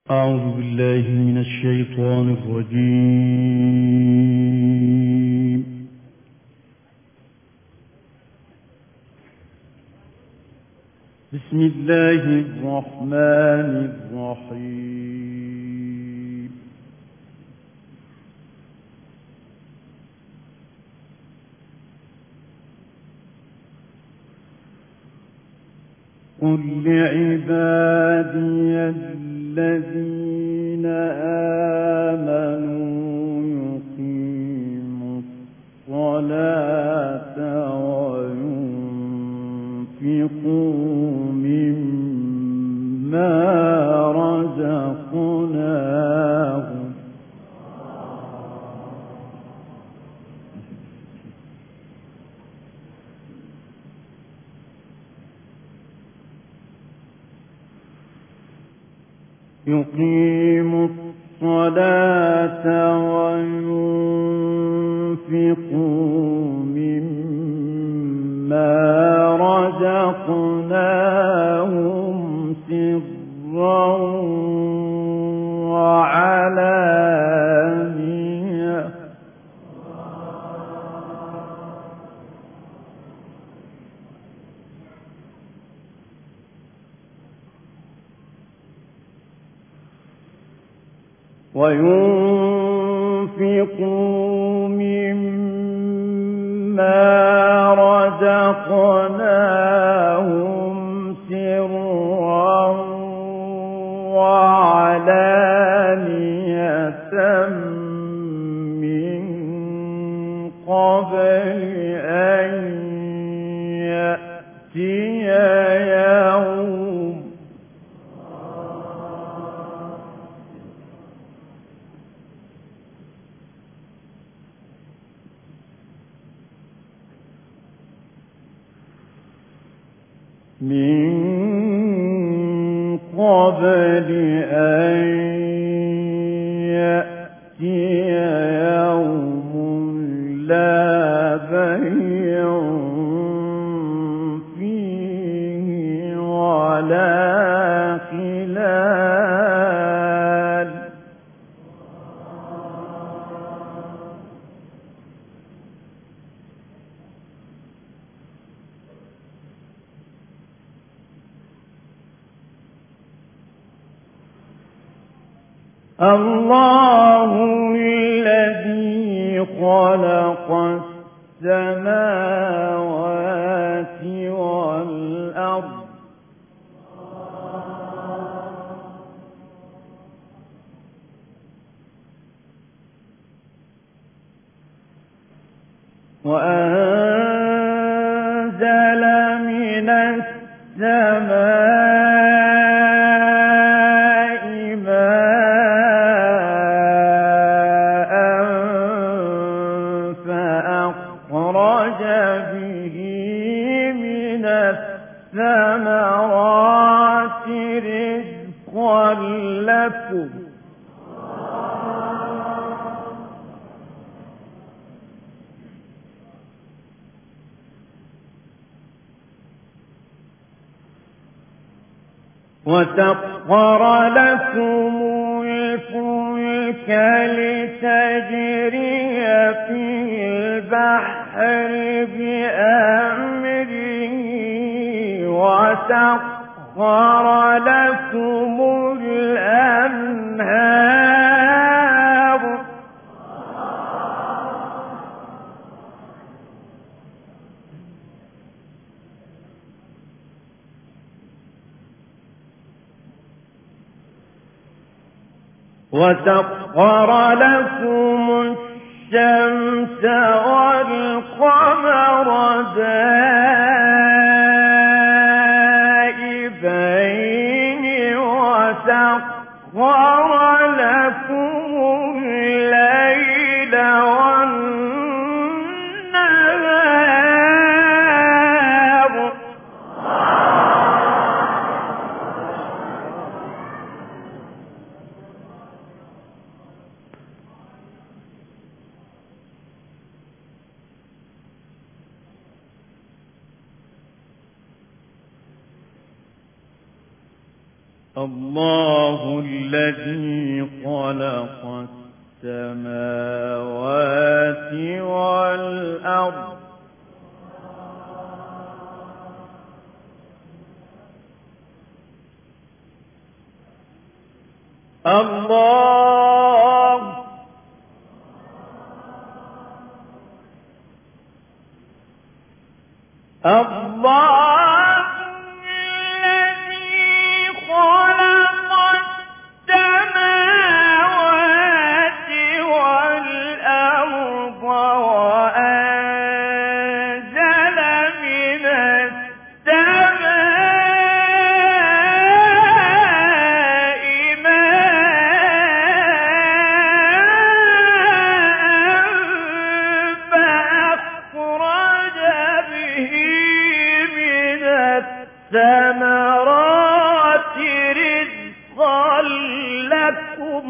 أعوذ بالله من الشيطان الرجيم. بسم الله الرحمن الرحيم. قل لعبادي الذين آمنوا يقيموا الصلاة وينفقوا مما رزقناهم يقيموا الصلاة وينفقوا مما رزقناهم سرا وعلانية وينفقوا مما رزقناهم سرا وعلانية من قبل أن يأتي يوم لا بيع فيه ولا خلال الله الذي خلق السماوات والأرض وأنزل من السماء ثمرات رزقا لكم وسخر لكم الفلك لتجري في البحر بأمره وسخر لكم الأنهار وسخر لكم الشمس والقمر دائبين وسخر لكم الليل والنهار الله الذي خلق السماوات والأرض الله الذي خلق السماوات والأرض وأنزل من السماء ماء فأخرج به من الثمرات رزقا لكم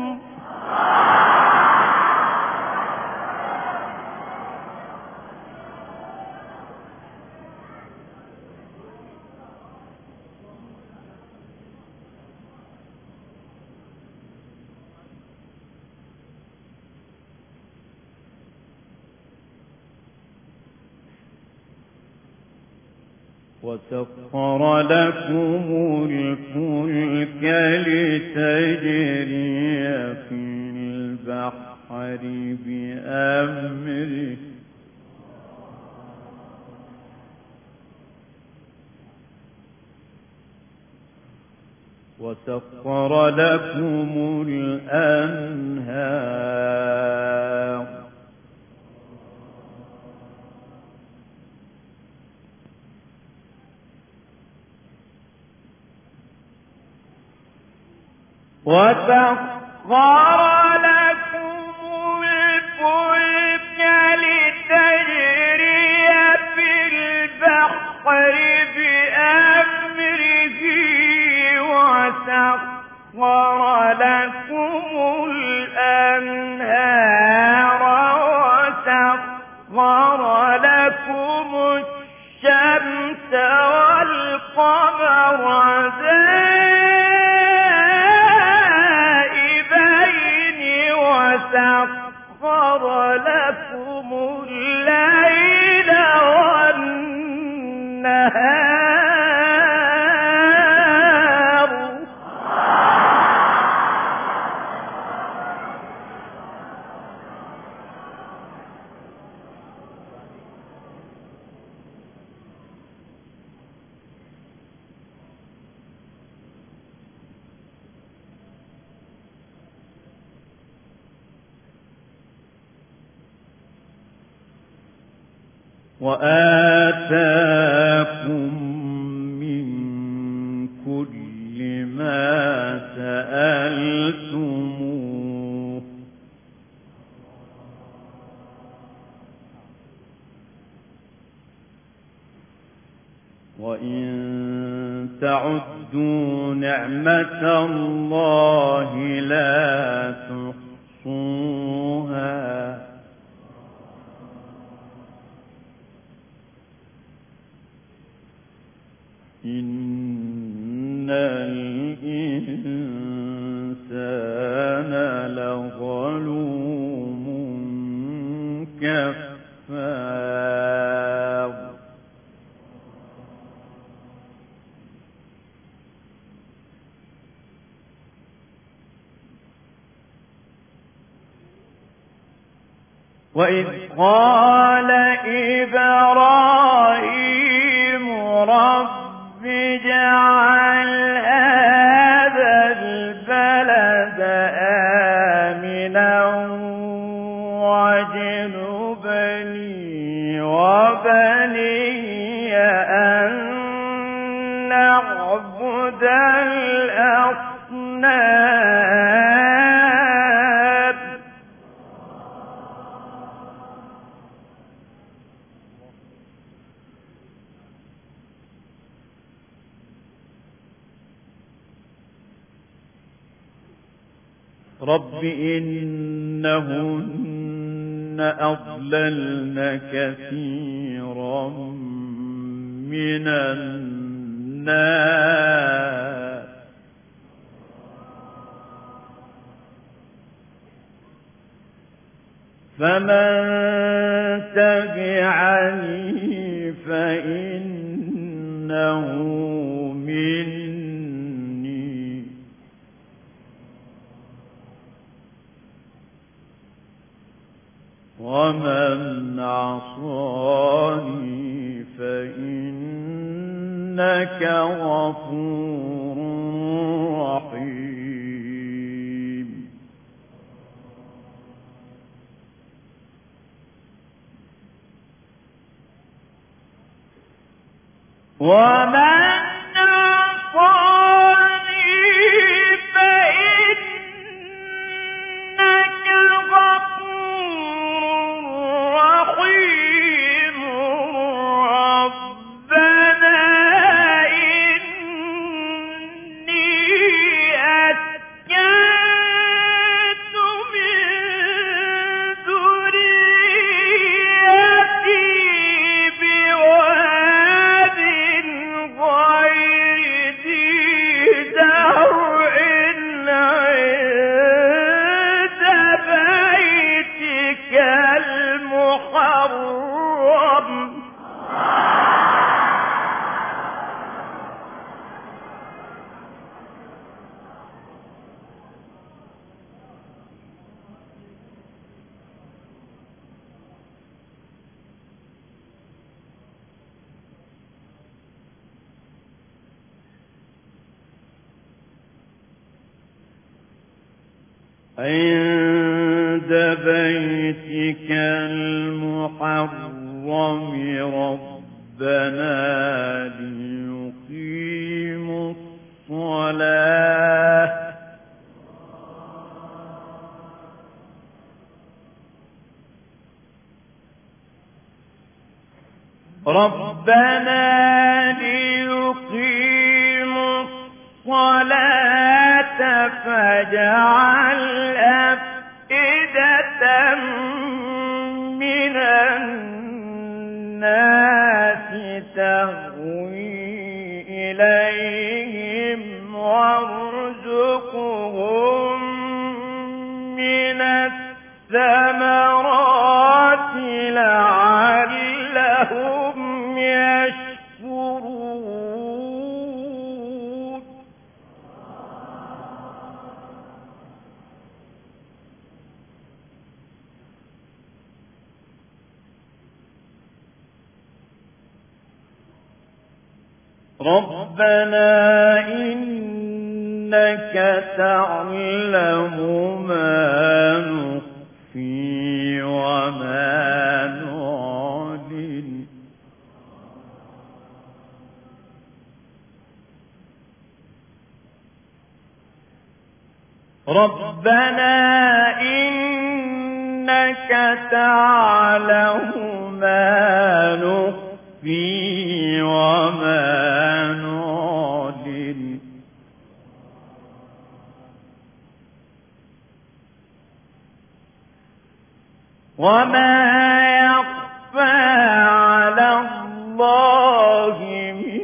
وسخر لكم الفلك لتجري في البحر بأمره وسخر لكم الأنهار وسخر لكم الفلك لتجري في البحر بأمره وسخر لكم الأنهار وسخر لكم الشمس والقمر وسخر لكم الليل والنهار وآتاكم من كل ما سألتموه وإن تعدوا نعمة الله لا تحصوها إن الإنسان لظلوم كفار وإذ قال إبراهيم رب اجعل هذا البلد آمنا واجنبني وبني أن نعبد الأصنام رب إنهن أضللن كثيرا من الناس فمن تبعني فإنه مني ومن عصاني فإنك غفور رحيم ومن عصاني فإنك غفور رحيم ربنا إني أسكنت من ذريتي بواد غير ذي زرع عند بيتك المحرم عند بيتك المحرم ربنا ليقيموا الصلاة فاجعل أفئدة من الناس تهوي إليهم وارزقهم من الثمرات لعلهم يشكرون ربنا إنك تعلم ما نخفي وما نعلن ربنا إنك تعلم ما نخفي وما نعلن وما يخفى على الله من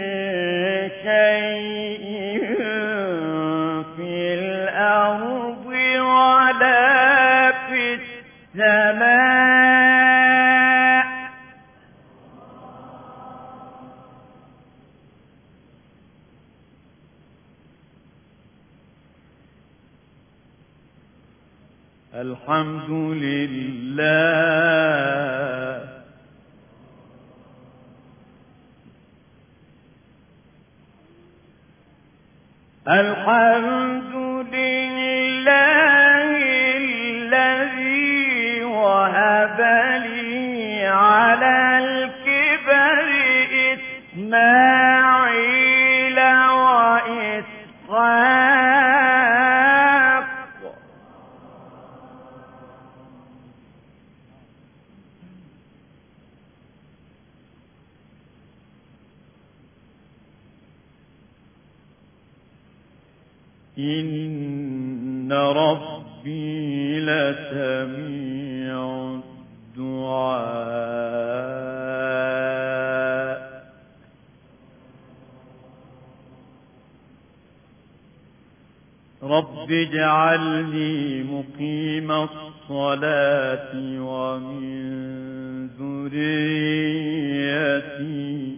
شيء في الأرض ولا في السماء الحمد لله الحمد لله الذي وهب لي على الكبر إسماعيل وإسحاق إن ربي لسميع الدعاء رب اجعلني مقيم الصلاة ومن ذريتي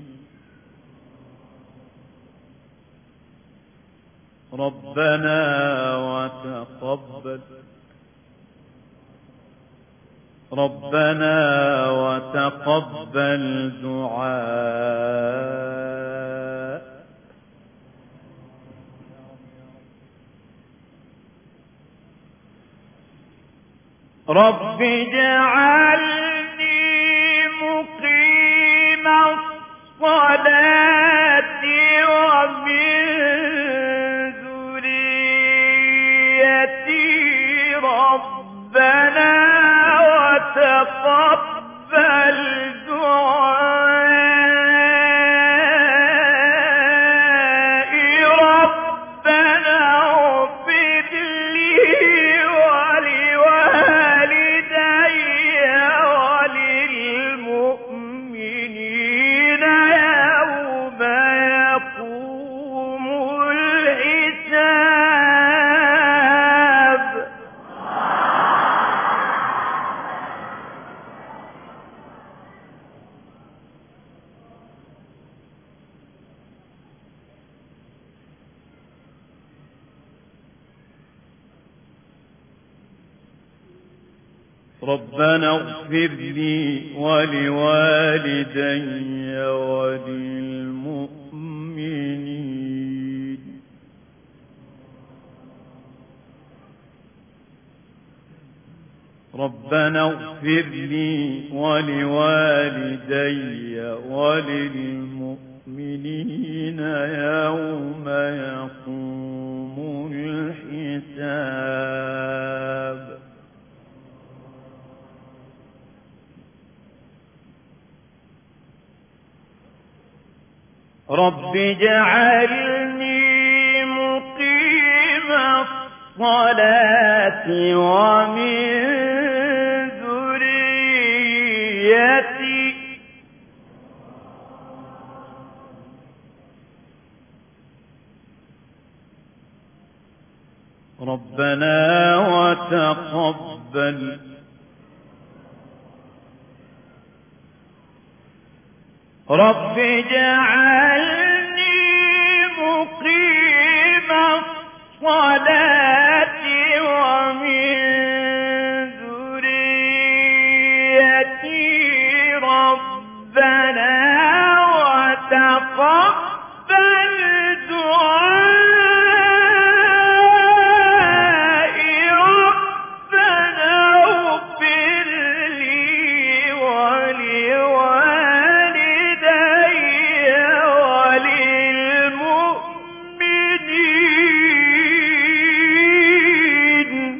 ربنا وتقبل دعاء. رب اجعلني مقيم الصلاة ومن ذريتي ربنا وتقبل دعائي. ربنا اغفر لي ولوالدي وللمؤمنين يوم يقوم الحساب. ربنا اغفر لي ولوالدي وللمؤمنين. ربنا اغفر لي ولوالدي وللمؤمنين يوم يقوم الحساب. رب اجعلني مقيم الصلاة ومن ذريتي ربنا وتقبل رب اجعلني مقيم الصلاة ومن ذريتي ربنا وتقبل دعائي. ربنا اغفر لي ولوالدي وللمؤمنين.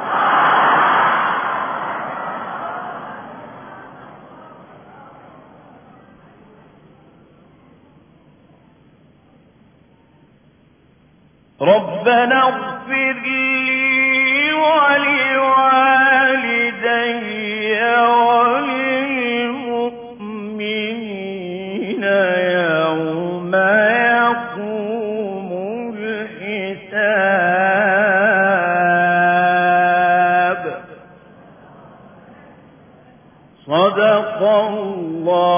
ربنا اغفر لي ولوالدي وللمؤمنين يوم يقوم الحساب. صدق الله